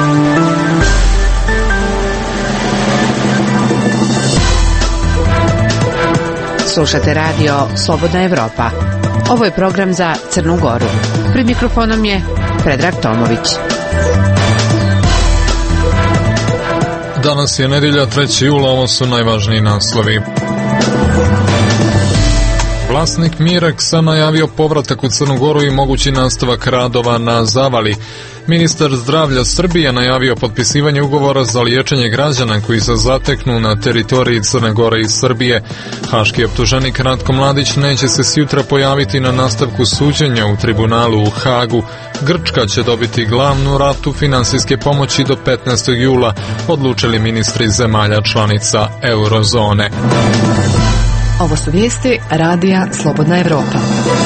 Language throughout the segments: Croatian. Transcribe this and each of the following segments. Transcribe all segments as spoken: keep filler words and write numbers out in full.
Slušate radio Slobodna Evropa. Ovo je program za Crnu Goru. Pred mikrofonom je Predrag Tomović. Danas je nedjelja, trećeg jula, ovo su najvažniji naslovi. Vlasnik Mireksa najavio povratak u Crnu Goru i mogući nastavak radova na Zavali. Ministar zdravlja Srbije najavio potpisivanje ugovora za liječenje građana koji se zateknu na teritoriji Crne Gore i Srbije. Haški optuženik Ratko Mladić neće se sjutra pojaviti na nastavku suđenja u tribunalu u Hagu. Grčka će dobiti glavnu ratu finansijske pomoći do petnaestog jula, odlučili ministri zemalja članica Eurozone. Ovo su vijesti radija Slobodna Evropa.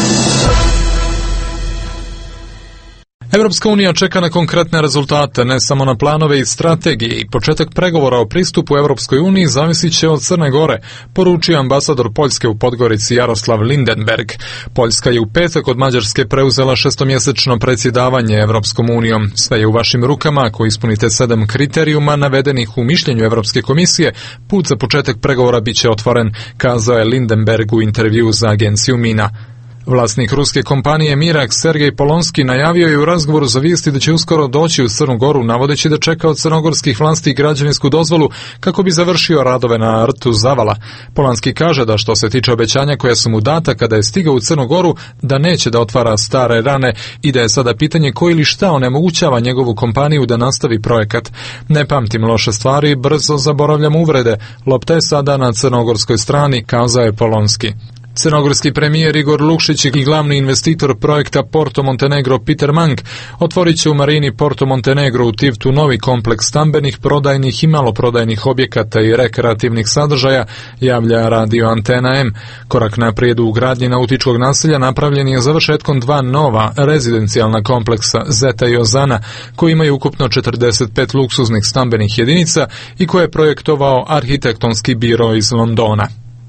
Evropska unija čeka na konkretne rezultate, ne samo na planove i strategije, i početak pregovora o pristupu Evropskoj uniji zavisit će od Crne Gore, poručio ambasador Poljske u Podgorici Jaroslav Lindenberg. Poljska je u petak od Mađarske preuzela šestomjesečno predsjedavanje Evropskom unijom. Sve je u vašim rukama, ako ispunite sedam kriterijuma navedenih u mišljenju Evropske komisije, put za početak pregovora biće otvoren, kazao je Lindenberg u intervju za agenciju Mina. Vlasnik ruske kompanije Mirak Sergej Polonski najavio je u razgovoru za vijesti da će uskoro doći u Crnu Goru, navodeći da čeka od crnogorskih vlasti građevinsku dozvolu kako bi završio radove na rtu Zavala. Polonski kaže da što se tiče obećanja koja su mu data kada je stigao u Crnu Goru, da neće da otvara stare rane i da je sada pitanje ko ili šta onemogućava njegovu kompaniju da nastavi projekat. Ne pamtim loše stvari, brzo zaboravljam uvrede. Lopta je sada na crnogorskoj strani, kazao je Polonski. Crnogorski premijer Igor Lukšić i glavni investitor projekta Porto Montenegro Peter Mang otvorit će u marini Porto Montenegro u Tivtu novi kompleks stambenih, prodajnih i maloprodajnih objekata i rekreativnih sadržaja, javlja radio Antena M. Korak naprijed u gradnji nautičkog naselja napravljen je završetkom dva nova rezidencijalna kompleksa Zeta i Ozana, koji imaju ukupno četrdeset pet luksuznih stambenih jedinica i koje je projektovao arhitektonski biro iz Londona.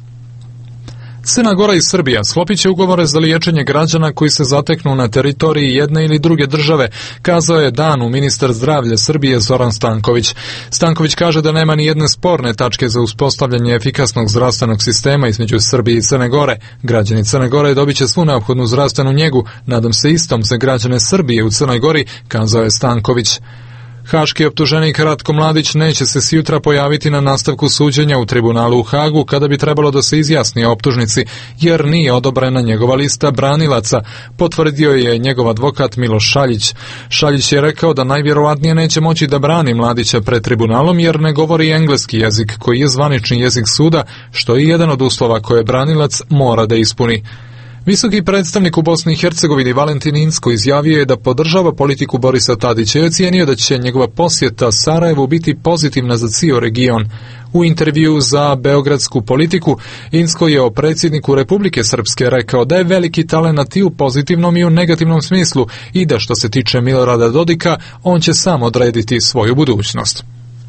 Crna Gora i Srbija sklopit će ugovore za liječenje građana koji se zateknu na teritoriji jedne ili druge države, kazao je danu ministar zdravlja Srbije Zoran Stanković. Stanković kaže da nema ni jedne sporne tačke za uspostavljanje efikasnog zdravstvenog sistema između Srbije i Crne Gore. Građani Crne Gore dobit će svu neophodnu zdravstvenu njegu, nadam se istom za građane Srbije u Crnoj Gori, kazao je Stanković. Haški optuženik Ratko Mladić neće se sjutra pojaviti na nastavku suđenja u tribunalu u Hagu kada bi trebalo da se izjasni o optužnici, jer nije odobrena njegova lista branilaca, potvrdio je njegov advokat Miloš Šaljić. Šaljić je rekao da najvjerovatnije neće moći da brani Mladića pred tribunalom jer ne govori engleski jezik koji je zvanični jezik suda, što je jedan od uslova koje branilac mora da ispuni. Visoki predstavnik u Bosni i Hercegovini Valentin Inzko izjavio je da podržava politiku Borisa Tadića i ocijenio da će njegova posjeta Sarajevu biti pozitivna za cijel region. U intervju za Beogradsku politiku, Inzko je o predsjedniku Republike Srpske rekao da je veliki talenat i u pozitivnom i u negativnom smislu i da što se tiče Milorada Dodika, on će sam odrediti svoju budućnost.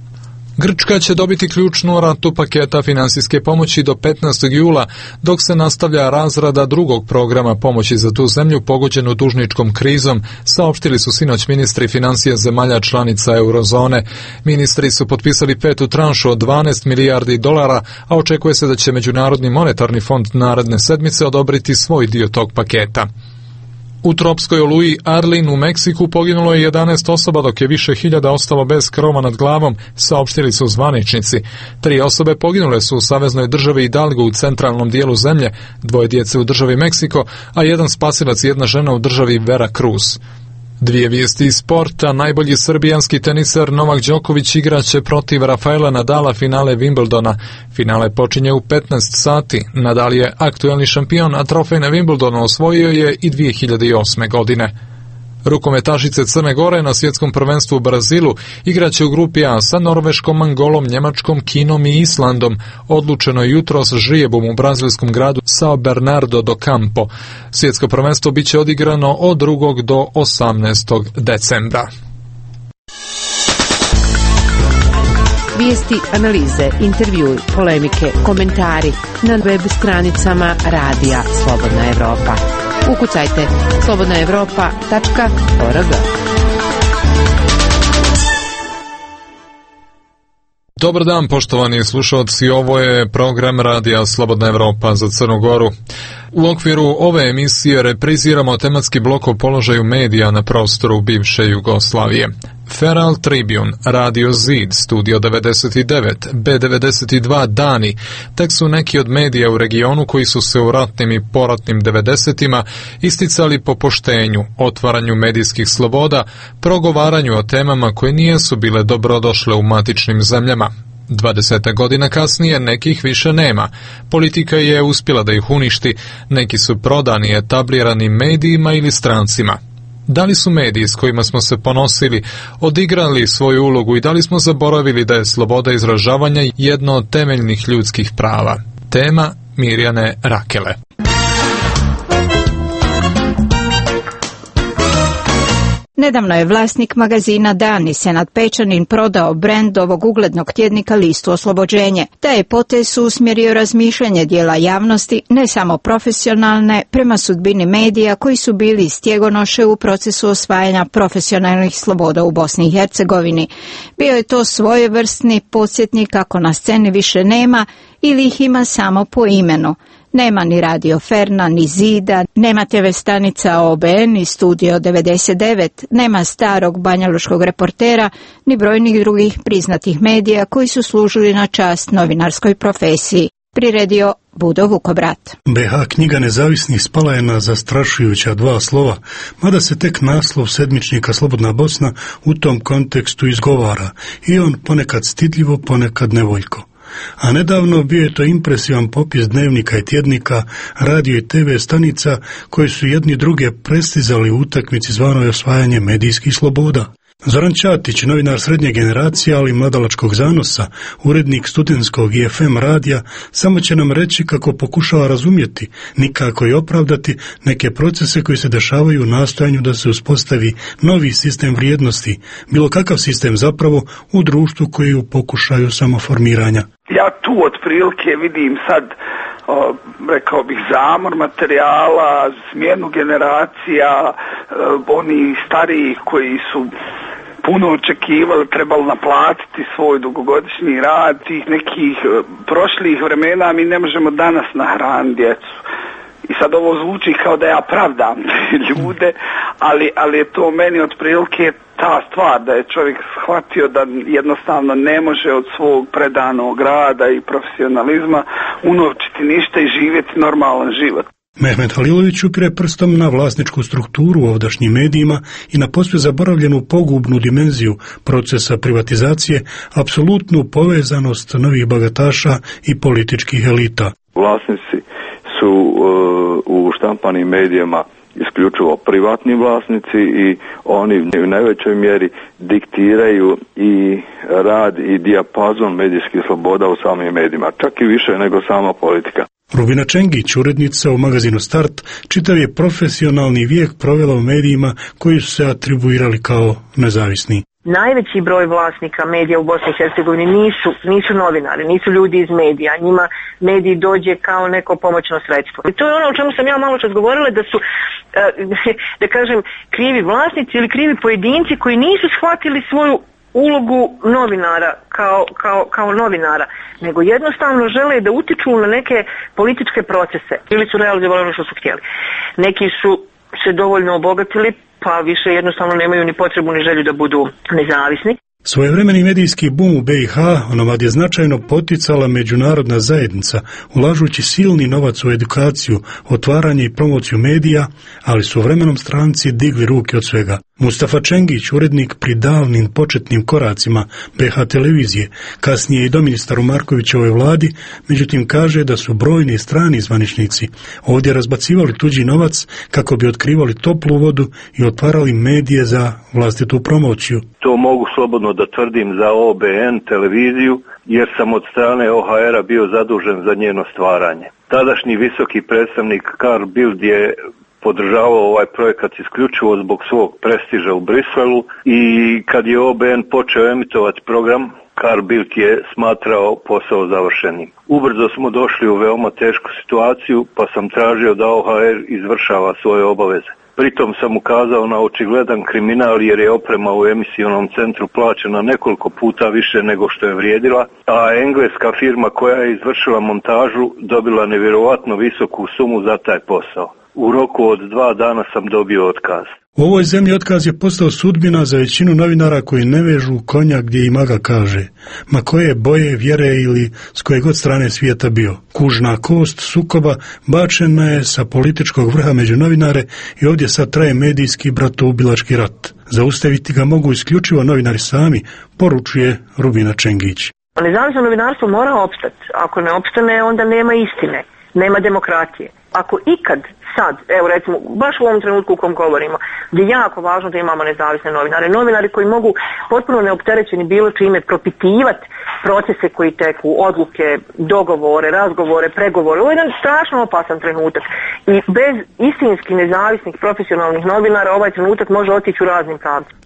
Grčka će dobiti ključnu ratu paketa finansijske pomoći do petnaestog jula, dok se nastavlja razrada drugog programa pomoći za tu zemlju pogođenu dužničkom krizom, saopštili su sinoć ministri financija zemalja članica Eurozone. Ministri su potpisali petu tranšu od dvanaest milijardi dolara, a očekuje se da će Međunarodni monetarni fond naredne sedmice odobriti svoj dio tog paketa. U tropskoj oluji Arlene u Meksiku poginulo je jedanaest osoba, dok je više hiljada ostalo bez krova nad glavom, saopštili su zvaničnici. Tri osobe poginule su u saveznoj državi Hidalgo u centralnom dijelu zemlje, dvoje djece u državi Meksiko, a jedan spasilac i jedna žena u državi Veracruz. Dvije vijesti iz sporta. Najbolji srbijanski teniser Novak Đoković igraće protiv Rafaela Nadala finale Wimbledona. Finale počinje u petnaest sati. Nadal je aktuelni šampion, a trofej na Wimbledonu osvojio je i dvije hiljade osme. godine. Rukometašice Crne Gore na svjetskom prvenstvu u Brazilu igraće u grupi A sa Norveškom, Angolom, Njemačkom, Kinom i Islandom. Odlučeno je jutros žrijebom u brazilskom gradu Sao Bernardo do Campo. Svjetsko prvenstvo biće odigrano od drugog do osamnaestog decembra. Vijesti, analize, intervjui, polemike, komentari na web stranicama Radija Slobodna Evropa. Ukucajte slobodna evropa tačka org. Dobar dan, poštovani slušalci, ovo je program Radija Slobodna Evropa za Crnu Goru. U okviru ove emisije repriziramo tematski blok o položaju medija na prostoru bivše Jugoslavije. Feral Tribune, Radio Zid, Studio devedeset devet, B devedeset dva Dani, tek su neki od medija u regionu koji su se u ratnim i poratnim devedesetima isticali po poštenju, otvaranju medijskih sloboda, progovaranju o temama koje nijesu bile dobrodošle u matičnim zemljama. Dvadesete godina kasnije nekih više nema. Politika je uspjela da ih uništi, neki su prodani etabliranim medijima ili strancima. Da li su mediji s kojima smo se ponosili odigrali svoju ulogu i da li smo zaboravili da je sloboda izražavanja jedno od temeljnih ljudskih prava? Tema Mirjane Rakele. Nedavno je vlasnik magazina Dani Senad Pečanin prodao brend ovog uglednog tjednika listu Oslobođenje. Taj je potez usmjerio razmišljanje dijela javnosti, ne samo profesionalne, prema sudbini medija koji su bili stjegonoše u procesu osvajanja profesionalnih sloboda u Bosni i Hercegovini. Bio je to svojevrsni podsjetnik kako na sceni više nema ili ih ima samo po imenu. Nema ni Radio Ferna, ni Zida, nema te ve stanica O B N ni Studio devedeset devet, nema starog banjaluškog reportera, ni brojnih drugih priznatih medija koji su služili na čast novinarskoj profesiji. Priredio Budo Vukobrat. be ha knjiga Nezavisnih spala je na zastrašujuća dva slova, mada se tek naslov sedmičnika Slobodna Bosna u tom kontekstu izgovara i on ponekad stidljivo, ponekad nevoljko. A nedavno bio je to impresivan popis dnevnika i tjednika, radio i te ve stanica koji su jedni druge prestizali u utakmici zvanoj osvajanje medijskih sloboda. Zoran Ćatić, novinar srednje generacije, ali mladalačkog zanosa, urednik studentskog i ef em radija, samo će nam reći kako pokušava razumjeti, nikako i opravdati neke procese koji se dešavaju u nastojanju da se uspostavi novi sistem vrijednosti, bilo kakav sistem zapravo u društvu koji je u pokušaju samoformiranja. Ja tu otprilike vidim sad, o, rekao bih, zamor materijala, smjenu generacija, o, oni stariji koji su puno očekivali, trebali naplatiti svoj dugogodišnji rad, tih nekih o, prošlih vremena mi ne možemo danas nahraniti djecu. I sad ovo zvuči kao da ja pravdam ljude, ali, ali je to meni otprilike ta stvar da je čovjek shvatio da jednostavno ne može od svog predanog rada i profesionalizma unovčiti ništa i živjeti normalan život. Mehmet Halilović upire prstom na vlasničku strukturu u ovdašnjim medijima i na posve zaboravljenu pogubnu dimenziju procesa privatizacije, apsolutnu povezanost novih bogataša i političkih elita. Vlasnici su uh, u štampanim medijima isključivo privatni vlasnici i oni u najvećoj mjeri diktiraju i rad i dijapazon medijskih sloboda u samim medijima, čak i više nego sama politika. Rubina Čengić, urednica u magazinu Start, čitav je profesionalni vijek provela u medijima koji su se atribuirali kao nezavisni. Najveći broj vlasnika medija u Bosni i Hercegovini nisu, nisu novinari, nisu ljudi iz medija, njima mediji dođe kao neko pomoćno sredstvo. I to je ono o čemu sam ja malo čas govorila, da su, da kažem, krivi vlasnici ili krivi pojedinci koji nisu shvatili svoju ulogu novinara kao, kao, kao novinara, nego jednostavno žele da utiču na neke političke procese ili su realizovali ono što su htjeli. Neki su se dovoljno obogatili, pa više jednostavno nemaju ni potrebu ni želju da budu nezavisni. Svojevremeni medijski bum u be i ha onomad je značajno poticala međunarodna zajednica, ulažući silni novac u edukaciju, otvaranje i promociju medija, ali su vremenom stranci digli ruke od svega. Mustafa Čengić, urednik pri davnim početnim koracima be ha televizije, kasnije i doministar u Markovićevoj vladi, međutim kaže da su brojni strani zvaničnici ovdje razbacivali tuđi novac kako bi otkrivali toplu vodu i otvarali medije za vlastitu promociju. To mogu slobodno da tvrdim za O B N televiziju, jer sam od strane O H R-a bio zadužen za njeno stvaranje. Tadašnji visoki predstavnik Carl Bildt je podržavao ovaj projekat isključivo zbog svog prestiža u Briselu i kad je O B N počeo emitovati program, Carl Bildt je smatrao posao završenim. Ubrzo smo došli u veoma tešku situaciju, pa sam tražio da O H R izvršava svoje obaveze. Pritom sam ukazao na očigledan kriminal jer je oprema u emisionom centru plaćena nekoliko puta više nego što je vrijedila, a engleska firma koja je izvršila montažu dobila nevjerojatno visoku sumu za taj posao. U roku od dva dana sam dobio otkaz. U ovoj zemlji otkaz je postao sudbina za većinu novinara koji ne vežu konja gdje im aga kaže, ma koje boje, vjere ili s koje god strane svijeta bio. Kužna kost sukoba bačena je sa političkog vrha među novinare i ovdje sad traje medijski bratoubilački rat. Zaustaviti ga mogu isključivo novinari sami, poručuje Rubina Čengić. Nezavisno novinarstvo mora opstati. Ako ne opstane, onda nema istine, nema demokratije. Ako ikad sad, evo recimo, baš u ovom trenutku u kom govorimo, gdje je jako važno da imamo nezavisne novinare, novinari koji mogu potpuno neopterećeni bilo čime propitivati procese koji teku, odluke, dogovore, razgovore, pregovore. Ovo je jedan strašno opasan trenutak i bez istinski nezavisnih profesionalnih novinara ovaj trenutak može otići u raznim pravcima.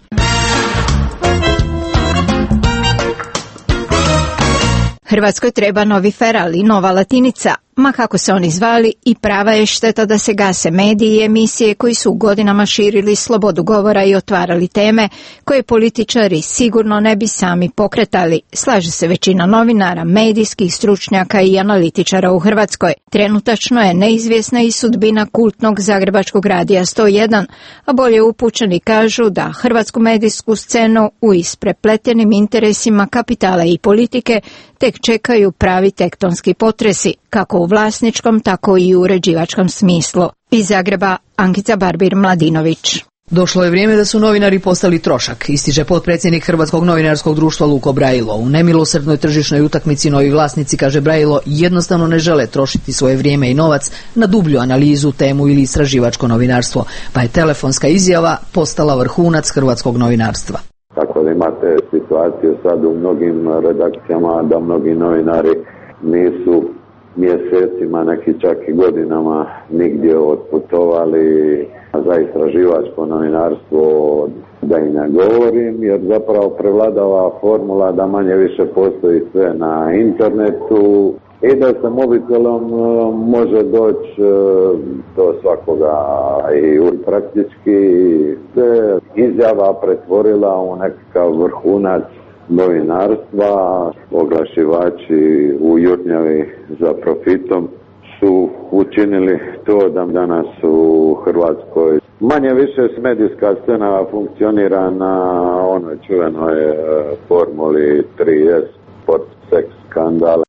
Hrvatskoj treba novi feral i nova latinica, ma kako se oni zvali, i prava je šteta da se gase mediji i emisije koji su godinama širili slobodu govora i otvarali teme koje političari sigurno ne bi sami pokretali. Slaže se većina novinara, medijskih stručnjaka i analitičara u Hrvatskoj. Trenutačno je neizvjesna i sudbina kultnog zagrebačkog radija sto jedan, a bolje upućeni kažu da hrvatsku medijsku scenu u isprepletenim interesima kapitala i politike tek čekaju pravi tektonski potresi, kako u vlasničkom, tako i u uređivačkom smislu. Iz Zagreba, Ankica Barbir-Mladinović. Došlo je vrijeme da su novinari postali trošak, ističe potpredsjednik Hrvatskog novinarskog društva Luko Brajilo. U nemilosrdnoj tržišnoj utakmici novi vlasnici, kaže Brajilo, jednostavno ne žele trošiti svoje vrijeme i novac na dublju analizu, temu ili istraživačko novinarstvo, pa je telefonska izjava postala vrhunac hrvatskog novinarstva. Tako da imate situaciju sad u mnogim redakcijama da mnogi novinari nisu mjesecima, neki čak i godinama nigdje otputovali za istraživačko novinarstvo, da i ne govorim, jer zapravo prevladava formula da manje više postoji sve na internetu i da se mobitelom može doći do svakoga i praktički se izjava pretvorila u nekakav vrhunac novinarstva. Oglašivači u jurnjavi za profitom su učinili to da danas u Hrvatskoj manje više medijska scena funkcionira na onoj čuvenoj formuli tri es, sport, seks, skandal.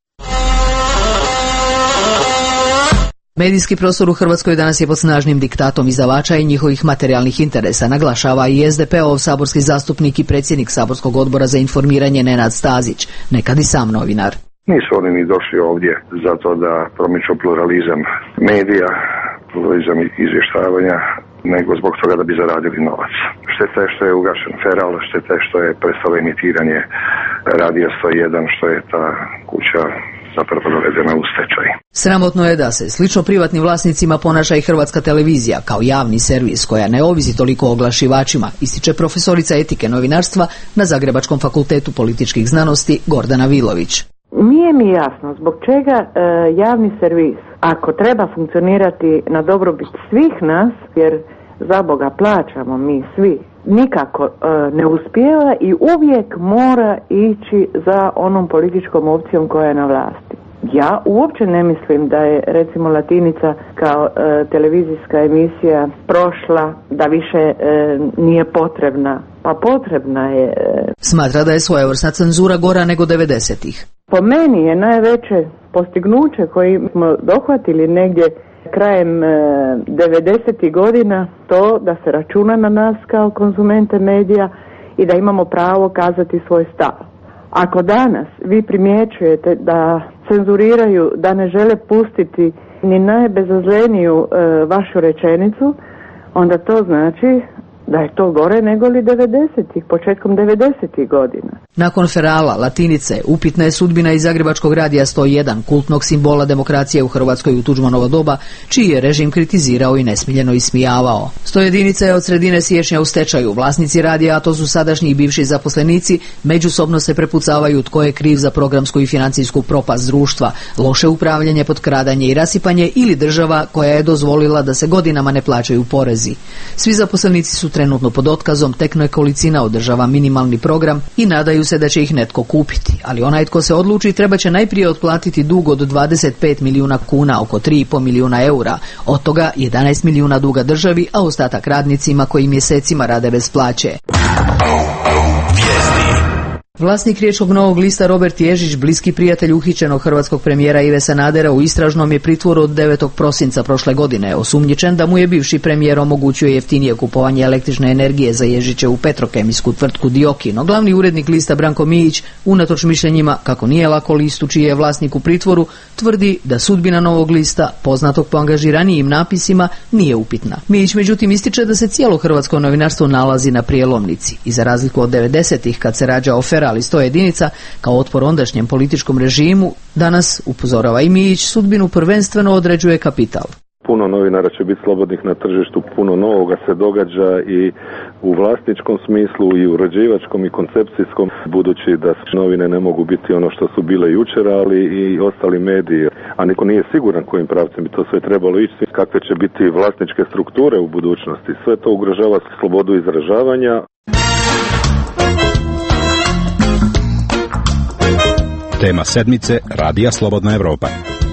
Medijski prostor u Hrvatskoj danas je pod snažnim diktatom izdavača i njihovih materijalnih interesa, naglašava i es de pe ov saborski zastupnik i predsjednik saborskog odbora za informiranje Nenad Stazić, nekad i sam novinar. Nisu oni ni došli ovdje zato da promiču pluralizam medija, pluralizam izvještavanja, nego zbog toga da bi zaradili novac. Šteta je što je ugašen Feral, šteta je što je prestalo emitiranje Radija sto jedan, što je ta kuća zapravo dovedena u stečaj. Sramotno je da se slično privatnim vlasnicima ponaša i Hrvatska televizija kao javni servis koja ne ovisi toliko o oglašivačima, ističe profesorica etike novinarstva na Zagrebačkom fakultetu političkih znanosti Gordana Vilović. Nije mi jasno zbog čega e, javni servis, ako treba funkcionirati na dobrobit svih nas, jer za Boga plaćamo mi svi, nikako e, ne uspijeva i uvijek mora ići za onom političkom opcijom koja je na vlasti. Ja uopće ne mislim da je recimo Latinica kao e, televizijska emisija prošla, da više e, nije potrebna. Pa potrebna je. E... Smatra da je svojevrsna cenzura gora nego devedesetih. Po meni je najveće postignuće koji smo dohvatili negdje krajem devedesetih godina to da se računa na nas kao konzumente medija i da imamo pravo kazati svoj stav. Ako danas vi primjećujete da cenzuriraju, da ne žele pustiti ni najbezazleniju e, vašu rečenicu, onda to znači da je to gore nego li devedesetih, početkom devedesetih godina. Nakon Ferala, Latinice, upitna je sudbina iz Zagrebačkog radija sto jedan, kultnog simbola demokracije u Hrvatskoj u Tuđmanovo doba, čiji je režim kritizirao i nesmiljeno ismijavao. sto jedinica je od sredine siječnja u stečaju. Vlasnici radija, a to su sadašnji i bivši zaposlenici, međusobno se prepucavaju tko je kriv za programsku i financijsku propast društva, loše upravljanje, potkradanje i rasipanje ili država koja je dozvolila da se godinama ne plaćaju porezi. Svi zaposlenici su trenutno pod otkazom, tek nekolicina održava minimalni program i nadaju se da će ih netko kupiti, ali onaj tko se odluči treba će najprije otplatiti dug od dvadeset pet milijuna kuna, oko tri i pol milijuna eura, od toga jedanaest milijuna duga državi, a ostatak radnicima koji mjesecima rade bez plaće. Vlasnik Riječkog Novog lista Robert Ježić, bliski prijatelj uhićenog hrvatskog premijera Ive Sanadera, u istražnom je pritvoru od devetog prosinca prošle godine, osumnjičen da mu je bivši premijer omogućio jeftinije kupovanje električne energije za Ježićevu petrokemijsku tvrtku Dioki. No glavni urednik lista Branko Mijić, unatoč mišljenjima kako nije lako listu čiji je vlasnik u pritvoru, tvrdi da sudbina Novog lista, poznatog po angažiranijim napisima, nije upitna. Mijić međutim ističe da se cijelo hrvatsko novinarstvo nalazi na prijelomnici i za razliku od devedesetih kad se rađao Feral ali sto jedinica kao otpor ondašnjem političkom režimu, danas, upozorava i Mijić, sudbinu prvenstveno određuje kapital. Puno novinara će biti slobodnih na tržištu, puno novoga se događa i u vlasničkom smislu i u uređivačkom i koncepcijskom, budući da novine ne mogu biti ono što su bile jučer, ali i ostali mediji, a niko nije siguran kojim pravcem bi to sve trebalo ići, kakve će biti vlasničke strukture u budućnosti. Sve to ugrožava slobodu izražavanja. Tema sedmice Radija Slobodna Evropa.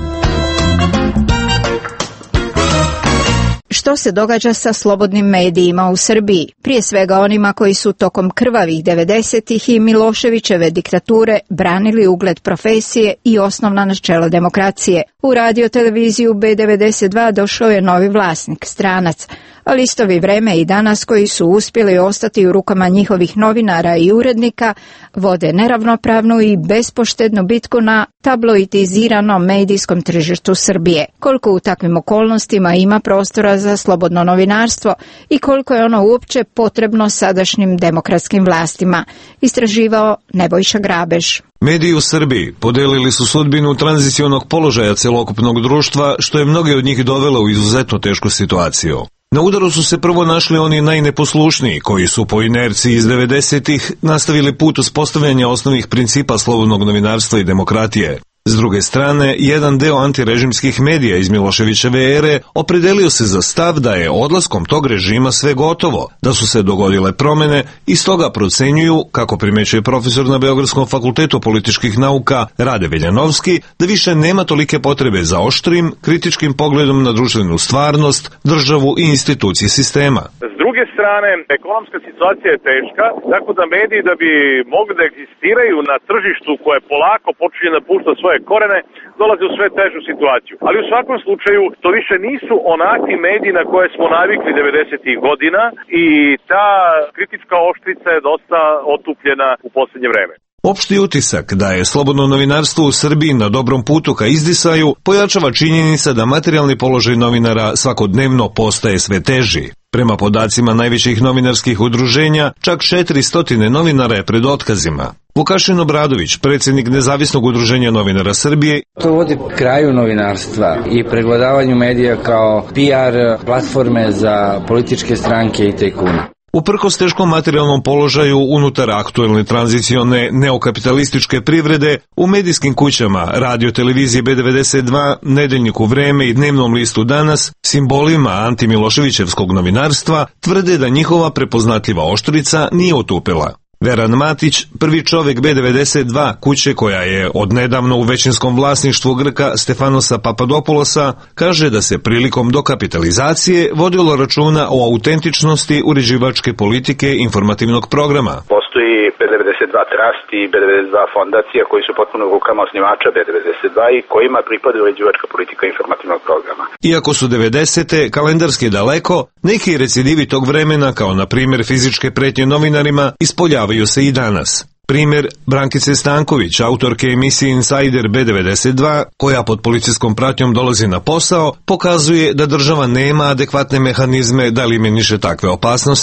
Što se događa sa slobodnim medijima u Srbiji? Prije svega onima koji su tokom krvavih devedesetih i Miloševićeve diktature branili ugled profesije i osnovna načela demokracije. U radio televiziju B devedeset dva došao je novi vlasnik, stranac, a listovi Vreme i Danas koji su uspjeli ostati u rukama njihovih novinara i urednika vode neravnopravnu i bespoštednu bitku na tabloidiziranom medijskom tržištu Srbije. Koliko u takvim okolnostima ima prostora za slobodno novinarstvo i koliko je ono uopće potrebno sadašnjim demokratskim vlastima, istraživao Nebojša Grabež. Mediji u Srbiji podelili su sudbinu tranzicionog položaja celokupnog društva, što je mnoge od njih dovelo u izuzetno tešku situaciju. Na udaru su se prvo našli oni najneposlušniji, koji su po inerciji iz devedesetih nastavili put uspostavljanja osnovnih principa slobodnog novinarstva i demokratije. S druge strane, jedan deo antirežimskih medija iz Miloševićeve ere opredelio se za stav da je odlaskom tog režima sve gotovo, da su se dogodile promene i stoga procenjuju, kako primećuje profesor na Beogradskom fakultetu političkih nauka Rade Veljanovski, da više nema tolike potrebe za oštrim, kritičkim pogledom na društvenu stvarnost, državu i institucije sistema. S druge strane, ekonomska situacija je teška, tako da mediji da bi mogli da egzistiraju na tržištu koje polako počinje da pušta svoje korene, dolaze u sve težu situaciju. Ali u svakom slučaju to više nisu onakvi mediji na koje smo navikli devedesetih godina i ta kritička oštrica je dosta otupljena u posljednje vreme. Opšti utisak da je slobodno novinarstvo u Srbiji na dobrom putu ka izdisaju pojačava činjenica da materijalni položaj novinara svakodnevno postaje sve teži. Prema podacima najvećih novinarskih udruženja, čak četiristo novinara je pred otkazima. Vukašin Obradović, predsjednik Nezavisnog udruženja novinara Srbije. To vodi kraju novinarstva i pregledavanju medija kao P R platforme za političke stranke i tajkune. Uprkos teškom materijalnom položaju unutar aktuelne tranzicione neokapitalističke privrede, u medijskim kućama radio televizije B devedeset dva, Nedeljniku Vreme i dnevnom listu Danas, simbolima antimiloševićevskog novinarstva, tvrde da njihova prepoznatljiva oštrica nije otupela. Veran Matić, prvi čovjek B devedeset dva, kuće koja je odnedavno u većinskom vlasništvu Grka Stefanosa Papadopoulosa, kaže da se prilikom dokapitalizacije vodilo računa o autentičnosti uređivačke politike informativnog programa. Postoji B devedeset dva Trust i B devedeset dva fondacija koji su potpuno u rukama osnivača B devedeset dva i kojima pripada uređivačka politika informativnog programa. Iako su devedesete kalendarski daleko, neki recidivi tog vremena, kao na primjer fizičke pretnje novinarima, ispoljavaju se i danas. Primjer Brankice Stanković, autorke emisije Insider B devedeset dva, koja pod policijskom pratnjom dolazi na posao, pokazuje da država nema adekvatne mehanizme da eliminiše takve opasnosti.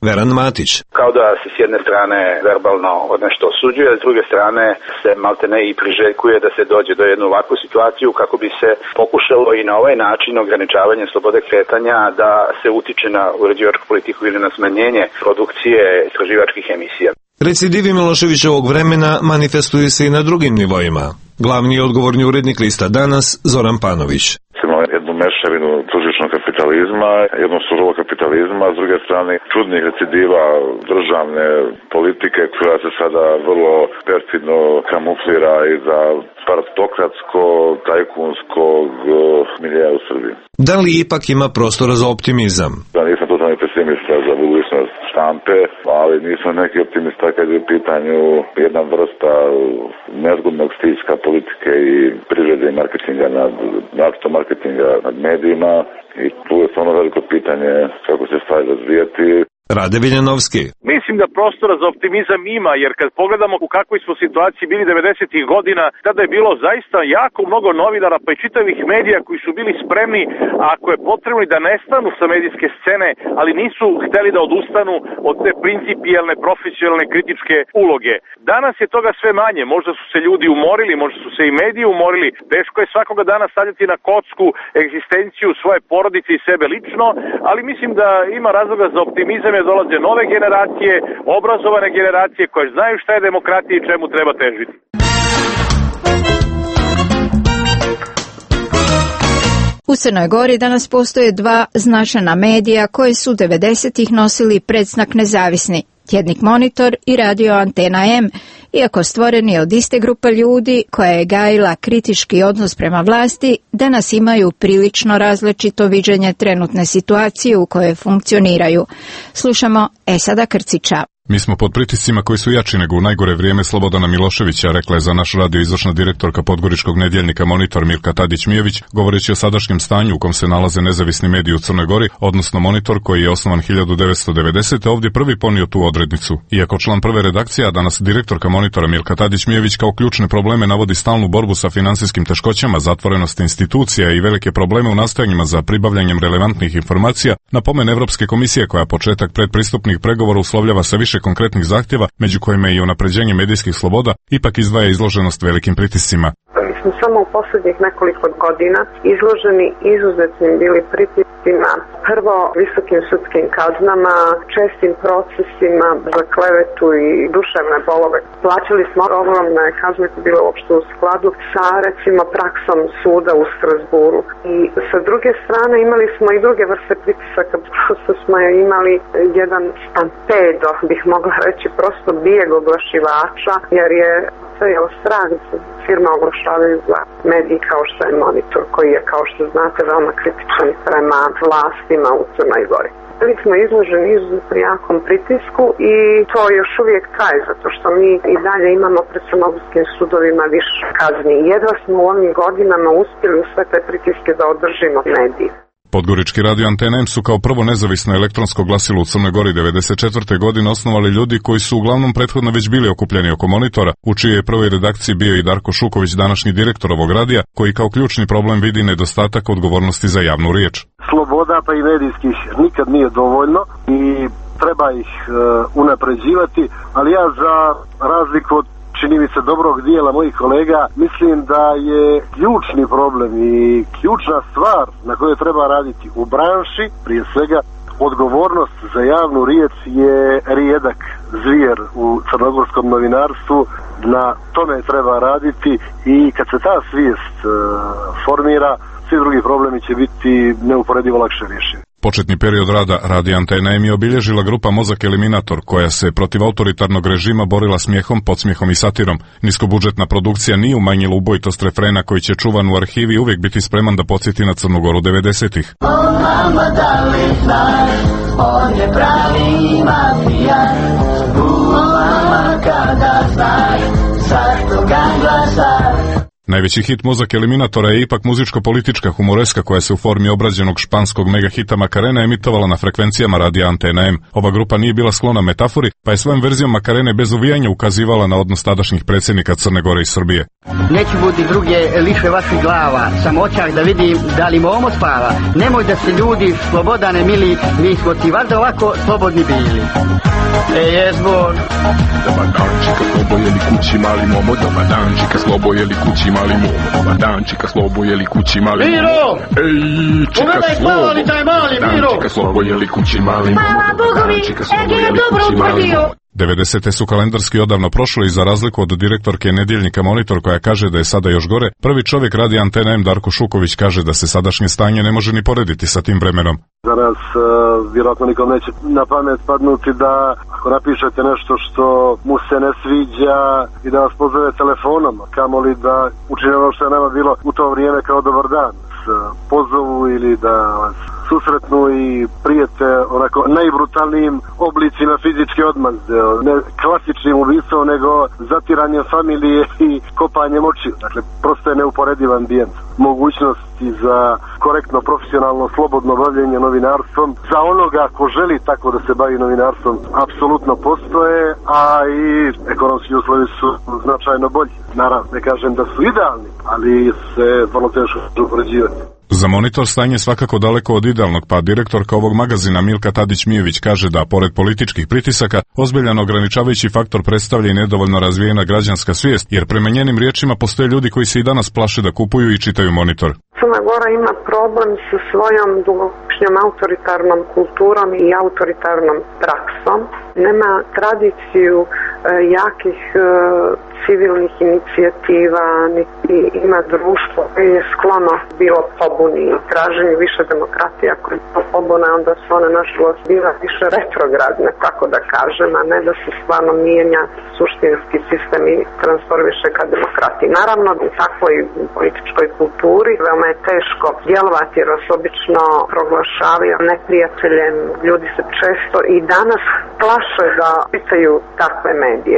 Veran Matić. Kao da se s jedne strane verbalno od nešto osuđuje, a s druge strane se maltene i priželjkuje da se dođe do jednu ovakvu situaciju kako bi se pokušalo i na ovaj način ograničavanje slobode kretanja da se utiče na uređivačku politiku ili na smanjenje produkcije istraživačkih emisija. Recidivi Miloševićevog vremena manifestuju se i na drugim nivoima. Glavni i odgovorni urednik lista Danas, Zoran Panović. Jednu mešavinu tržišnog kapitalizma, jedno surovo kapitalizma, s druge strane čudnih recidiva državne politike koja se sada vrlo perfidno kamuflira iza partokratsko-tajkunskog milija u Srbiji. Da li ipak ima prostora za optimizam? Da, nisam totalni pesimista za budućnost štampe, ali nisam neki optimista kad je u pitanju jedna vrsta nezgodnog stilska politike i privrede i marketinga nad, naročito marketinga nad medijima i tu je stvarno veliko pitanje kako će stvari razvijeti. Rade Viljanovski. Mislim da prostora za optimizam ima, jer kad pogledamo u kakvoj smo situaciji bili devedesetih godina, tada je bilo zaista jako mnogo novinara, pa i čitavih medija koji su bili spremni, ako je potrebno i da nestanu sa medijske scene, ali nisu hteli da odustanu od te principijelne, profesionalne, kritičke uloge. Danas je toga sve manje, možda su se ljudi umorili, možda su se i mediji umorili, teško je svakoga dana stavljati na kocku egzistenciju svoje porodice i sebe lično, ali mislim da ima razloga za optimizam jer dolaze nove generacije, obrazovane generacije koje znaju šta je demokratija i čemu treba težiti. U Crnoj Gori danas postoje dva značajna medija koje su devedesetih nosili predznak nezavisni, tjednik Monitor i radio Antena M, iako stvoreni od iste grupe ljudi koja je gajila kritički odnos prema vlasti, danas imaju prilično različito viđenje trenutne situacije u kojoj funkcioniraju. Slušamo Esada Krcića. Mi smo pod pritiscima koji su jači nego u najgore vrijeme Slobodana Miloševića, rekla je za naš radio izvršna direktorka podgoričkog nedjeljnika Monitor Milka Tadić-Mijević, govoreći o sadašnjem stanju u kom se nalaze nezavisni mediji u Crnoj Gori, odnosno Monitor koji je osnovan hiljadu devetsto devedesete. ovdje prvi ponio tu odrednicu. Iako član prve redakcije, a danas direktorka Monitora Milka Tadić-Mijević kao ključne probleme navodi stalnu borbu sa financijskim teškoćama, zatvorenost institucija i velike probleme u nastojanjima za pribavljanjem relevantnih informacija, napomene Evropske komisije koja početak predpristupnih pregovora uslovljava sa više konkretnih zahtjeva, među kojima je i unapređenje medijskih sloboda, ipak izdvaja izloženost velikim pritiscima. Mi smo samo u posljednjih nekoliko godina izloženi izuzetnim bili pritiscima, prvo visokim sudskim kaznama, čestim procesima za klevetu i duševne bolove. Plaćali smo ogromne kazne koje bile uopšte u skladu sa recimo praksom suda u Strasburu. I sa druge strane imali smo i druge vrste pritisaka, prosto smo imali jedan stampedo, bih mogla reći, prosto bijeg oglašivača, jer je sve je strah da se firma oglašavaju za mediji kao što je Monitor, koji je, kao što znate, veoma kritičan prema vlastima u Crnoj Gori. Bili smo izloženi izuzetno jakom pritisku i to još uvijek traje, zato što mi i dalje imamo pred crnogorskim sudovima više kazni. Jedva smo u ovim godinama uspjeli u sve te pritiske da održimo mediji. Podgorički radio Antena M su kao prvo nezavisno elektronsko glasilo u Crnoj Gori devedeset četvrte. godine osnovali ljudi koji su uglavnom prethodno već bili okupljeni oko Monitora, u čijoj je prvoj redakciji bio i Darko Šuković, današnji direktor ovog radija, koji kao ključni problem vidi nedostatak odgovornosti za javnu riječ. Sloboda pa i medijskih nikad nije dovoljno i treba ih uh, unapređivati, ali ja za razliku od čini mi se dobrog dijela mojih kolega, mislim da je ključni problem i ključna stvar na kojoj treba raditi u branši, prije svega odgovornost za javnu riječ je rijedak zvijer u crnogorskom novinarstvu, na tome treba raditi i kad se ta svijest uh, formira, svi drugi problemi će biti neuporedivo lakše riješeni. Početni period rada radija Antena M je obilježila grupa Mozak Eliminator, koja se protiv autoritarnog režima borila smijehom, podsmijehom i satirom. Niskobudžetna produkcija nije umanjila ubojitost refrena koji će čuvan u arhivi uvijek biti spreman da podsjeti na Crnu Goru devedesetih. O mama, da li znaš, on je pravi mafijan. U mama, kada znaš, zašto ga glasaš? Najveći hit Mozak Eliminatora je ipak muzičko-politička humoreska koja se u formi obrađenog španskog megahita Makarena emitovala na frekvencijama radija Antena M. Ova grupa nije bila sklona metafori, pa je svojom verzijom Makarene bez uvijanja ukazivala na odnos tadašnjih predsjednika Crne Gore i Srbije. Neću budi druge liše vaših glava, sam očak da vidim da li momo spava. Nemoj da se ljudi slobodane mili, mi smo ti valjda ovako slobodni bili. E, jezbog. Dobar dan, čika slobo, jeli kući mali momo. Dobar dan, čika slobo, jeli kući mali momo. Dobar dan, čika slobo, jeli kući mali momo. Miro! Ej, čika slobo. Ugledaj taj mali, Miro! Čika slobo, jeli kući mali momo. Hvala Bogovi, Ege je dobro utvrdio. devedesete su kalendarski odavno prošle i za razliku od direktorke nedjeljnika Monitor koja kaže da je sada još gore, prvi čovjek radi Antena M Darko Šuković kaže da se sadašnje stanje ne može ni porediti sa tim vremenom. Za nas uh, vjerojatno nikom neće na pamet padnuti da ako napišete nešto što mu se ne sviđa i da vas pozove telefonom, kamoli da učine ono što je nama bilo u to vrijeme kao dobar dan, s pozovu ili da vas susretnu i prijete onako najbrutalnijim oblicima fizičke odmazde, ne klasičnim ubistvom, nego zatiranjem familije i kopanjem očiju. Dakle, prosto je neuporediv ambijent. Mogućnosti za korektno, profesionalno, slobodno bavljenje novinarstvom, za onoga ko želi tako da se bavi novinarstvom, apsolutno postoje, a i ekonomski uslovi su značajno bolji. Naravno, ne kažem da su idealni, ali se vrlo teško upoređivati. Za Monitor stanje svakako daleko od idealnog, pa direktorka ovog magazina Milka Tadić-Mijević kaže da, pored političkih pritisaka, ozbiljan ograničavajući faktor predstavlja i nedovoljno razvijena građanska svijest, jer prema njenim riječima postoje ljudi koji se i danas plaše da kupuju i čitaju Monitor. Crna Gora ima problem sa svojom dugogodišnjom autoritarnom kulturom i autoritarnom praksom. Nema tradiciju e, jakih e, civilnih inicijativa, niti ima društvo koje je sklono bilo pobuni i traženju više demokratije. Ako je to pobuna, onda su one nažalost bila više retrogradne, kako da kažem, a ne da se stvarno mijenja suštinski sistem i transformiše ka demokratiji. Naravno, u takvoj političkoj kulturi veoma je teško djelovati jer vas obično proglašavaju neprijateljem. Ljudi se često i danas plaše da pitaju takve medije.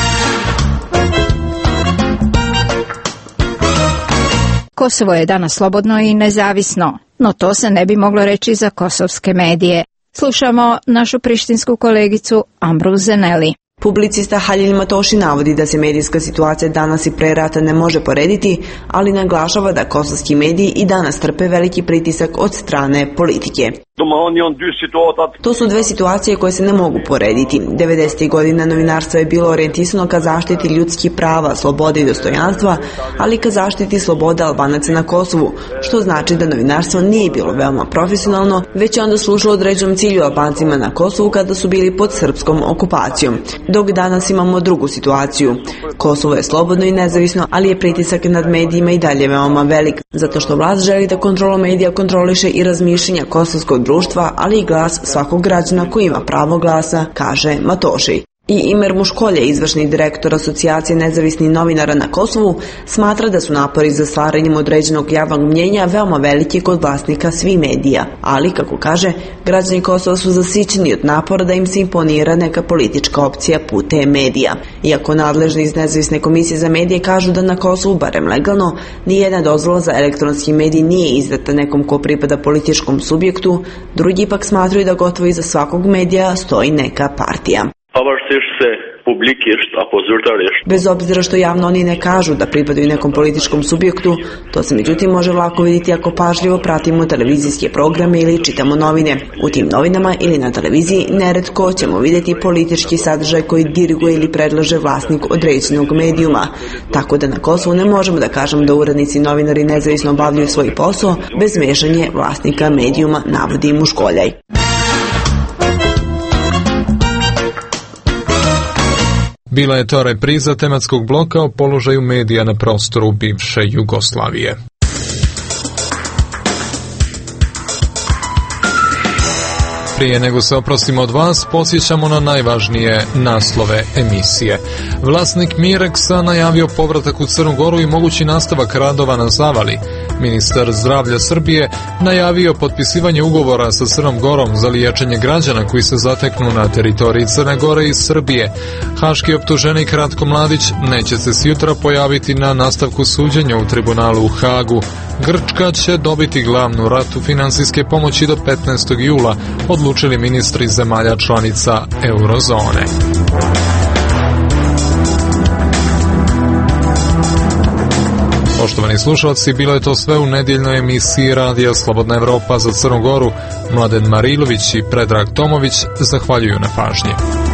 Kosovo je danas slobodno i nezavisno, no to se ne bi moglo reći za kosovske medije. Slušamo našu prištinsku kolegicu Amru Zeneli. Publicista Halil Matoši navodi da se medijska situacija danas i pre rata ne može porediti, ali naglašava da kosovski mediji i danas trpe veliki pritisak od strane politike. To su dve situacije koje se ne mogu porediti. devedesetih godina novinarstvo je bilo orijentisano ka zaštiti ljudskih prava, slobode i dostojanstva, ali ka zaštiti slobode Albanaca na Kosovu, što znači da novinarstvo nije bilo veoma profesionalno, već je onda služilo određenom cilju Albancima na Kosovu kada su bili pod srpskom okupacijom. Dok danas imamo drugu situaciju. Kosovo je slobodno i nezavisno, ali je pritisak nad medijima i dalje veoma velik, zato što vlast želi da kontrolom medija kontroliše i razmišljanja kosovskog društva, ali i glas svakog građana koji ima pravo glasa, kaže Matoši. I Imer Muškolje, izvršni direktor Asocijacije nezavisnih novinara na Kosovu, smatra da su napori za stvaranjem određenog javnog mnjenja veoma veliki kod vlasnika svih medija, ali, kako kaže, građani Kosova su zasićeni od napora da im se imponira neka politička opcija putem medija. Iako nadležni iz Nezavisne komisije za medije kažu da na Kosovu, barem legalno, nijedna dozvola za elektronski medij nije izdata nekom ko pripada političkom subjektu, drugi ipak smatraju da gotovo iza svakog medija stoji neka partija. Bez obzira što javno oni ne kažu da pripadaju nekom političkom subjektu, to se međutim može lako vidjeti ako pažljivo pratimo televizijske programe ili čitamo novine. U tim novinama ili na televiziji neretko ćemo vidjeti politički sadržaj koji diriguje ili predlaže vlasnik određenog medijuma. Tako da na Kosovu ne možemo da kažemo da urednici novinari nezavisno obavljaju svoj posao bez mešanje vlasnika medijuma, navodi Muškoljaj. Bila je to repriza tematskog bloka o položaju medija na prostoru bivše Jugoslavije. Prije nego se oprostimo od vas, podsjećamo na najvažnije naslove emisije. Vlasnik Mireksa najavio povratak u Crnu Goru i mogući nastavak radova na Zavali. Ministar zdravlja Srbije najavio potpisivanje ugovora sa Crnom Gorom za liječenje građana koji se zateknu na teritoriji Crne Gore i Srbije. Haški optuženik Ratko Mladić neće se sjutra pojaviti na nastavku suđenja u tribunalu u Hagu. Grčka će dobiti glavnu ratu finansijske pomoći do petnaestog jula, odlučili ministri zemalja članica eurozone. Poštovani slušalci, bilo je to sve u nedjeljnoj emisiji Radija Slobodna Evropa za Crnu Goru. Mladen Marilović i Predrag Tomović zahvaljuju na pažnji.